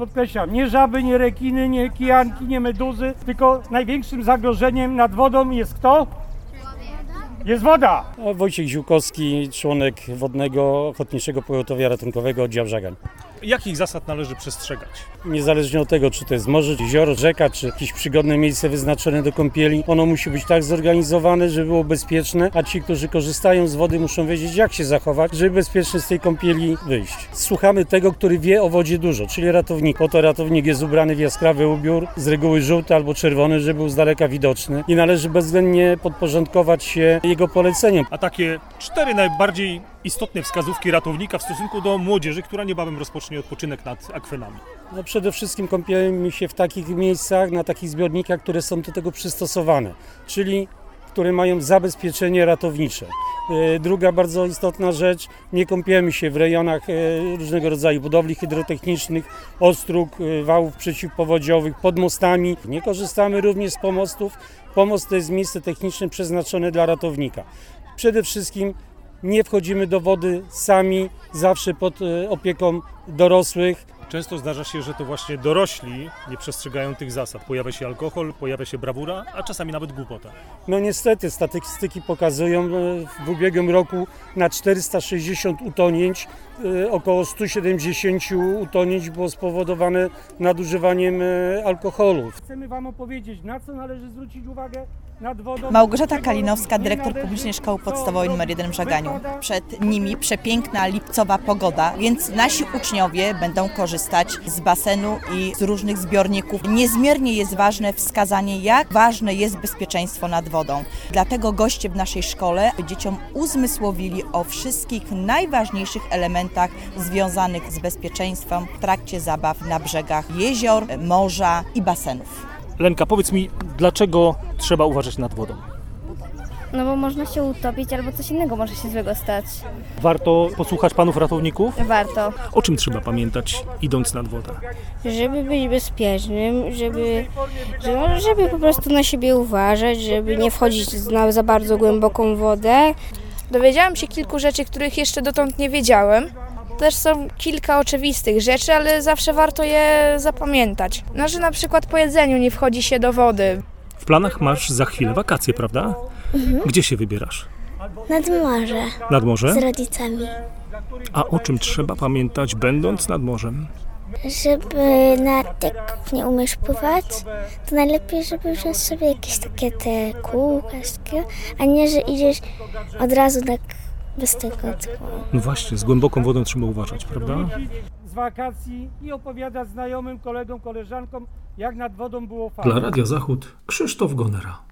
podkreślam, nie żaby, nie rekiny, nie kijanki, nie meduzy, tylko największym zagrożeniem nad wodą jest kto? Jest woda! Wojciech Ziółkowski, członek Wodnego Ochotniczego Pogotowia Ratunkowego Oddział Żagań. Jakich zasad należy przestrzegać? Niezależnie od tego, czy to jest morze, jezioro, rzeka, czy jakieś przygodne miejsce wyznaczone do kąpieli, ono musi być tak zorganizowane, żeby było bezpieczne, a ci, którzy korzystają z wody, muszą wiedzieć, jak się zachować, żeby bezpiecznie z tej kąpieli wyjść. Słuchamy tego, który wie o wodzie dużo, czyli ratownik. Po to ratownik jest ubrany w jaskrawy ubiór, z reguły żółty albo czerwony, żeby był z daleka widoczny i należy bezwzględnie podporządkować się jego poleceniom. A takie 4 najbardziej istotne wskazówki ratownika w stosunku do młodzieży, która niebawem rozpocznie odpoczynek nad akwenami. No przede wszystkim kąpiemy się w takich miejscach, na takich zbiornikach, które są do tego przystosowane, czyli które mają zabezpieczenie ratownicze. Druga bardzo istotna rzecz, nie kąpiemy się w rejonach różnego rodzaju budowli hydrotechnicznych, ostróg, wałów przeciwpowodziowych, pod mostami. Nie korzystamy również z pomostów. Pomost to jest miejsce techniczne przeznaczone dla ratownika. Przede wszystkim nie wchodzimy do wody sami, zawsze pod opieką dorosłych. Często zdarza się, że to właśnie dorośli nie przestrzegają tych zasad. Pojawia się alkohol, pojawia się brawura, a czasami nawet głupota. No niestety statystyki pokazują, w ubiegłym roku na 460 utonięć około 170 utonięć było spowodowane nadużywaniem alkoholu. Chcemy Wam opowiedzieć, na co należy zwrócić uwagę nad wodą. Małgorzata Kalinowska, dyrektor Publicznej Szkoły Podstawowej nr 1 w Żaganiu. Przed nimi przepiękna lipcowa pogoda, więc nasi uczniowie będą korzystać z basenu i z różnych zbiorników. Niezmiernie jest ważne wskazanie, jak ważne jest bezpieczeństwo nad wodą. Dlatego goście w naszej szkole dzieciom uzmysłowili o wszystkich najważniejszych elementach związanych z bezpieczeństwem w trakcie zabaw na brzegach jezior, morza i basenów. Lenka, powiedz mi, dlaczego trzeba uważać nad wodą? No bo można się utopić albo coś innego może się złego stać. Warto posłuchać panów ratowników? Warto. O czym trzeba pamiętać, idąc nad wodę? Żeby być bezpiecznym, żeby po prostu na siebie uważać, żeby nie wchodzić na za bardzo głęboką wodę. Dowiedziałam się kilku rzeczy, których jeszcze dotąd nie wiedziałem. Też są kilka oczywistych rzeczy, ale zawsze warto je zapamiętać. No, że na przykład po jedzeniu nie wchodzi się do wody. W planach masz za chwilę wakacje, prawda? Gdzie się wybierasz? Nad morze. Nad morze? Z rodzicami. A o czym trzeba pamiętać, będąc nad morzem? Żeby jak nie umiesz pływać, to najlepiej, żeby wziąć sobie jakieś takie te kółka, a nie, że idziesz od razu tak bez tego. No właśnie, z głęboką wodą trzeba uważać, prawda? Z wakacji i opowiadać znajomym, kolegom, koleżankom, jak nad wodą było fajnie. Dla Radia Zachód Krzysztof Gonera.